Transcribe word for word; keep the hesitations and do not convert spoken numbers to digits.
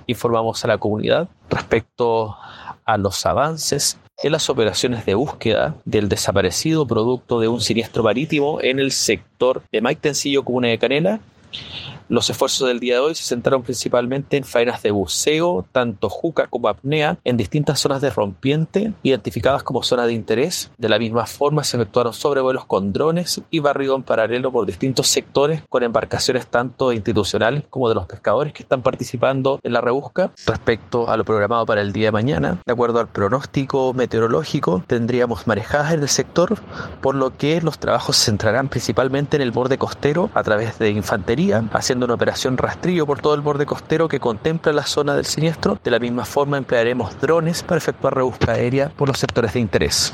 informamos a la comunidad respecto a los avances en las operaciones de búsqueda del desaparecido producto de un siniestro marítimo en el sector de Maitencillo, comuna de Canela. Los esfuerzos del día de hoy se centraron principalmente en faenas de buceo, tanto juca como apnea, en distintas zonas de rompiente, identificadas como zonas de interés. De la misma forma se efectuaron sobrevuelos con drones y barrido en paralelo por distintos sectores con embarcaciones tanto institucionales como de los pescadores que están participando en la rebusca. Respecto a lo programado para el día de mañana, de acuerdo al pronóstico meteorológico, tendríamos marejadas en el sector, por lo que los trabajos se centrarán principalmente en el borde costero a través de infantería, haciendo una operación rastrillo por todo el borde costero que contempla la zona del siniestro. De la misma forma emplearemos drones para efectuar rebusca aérea por los sectores de interés.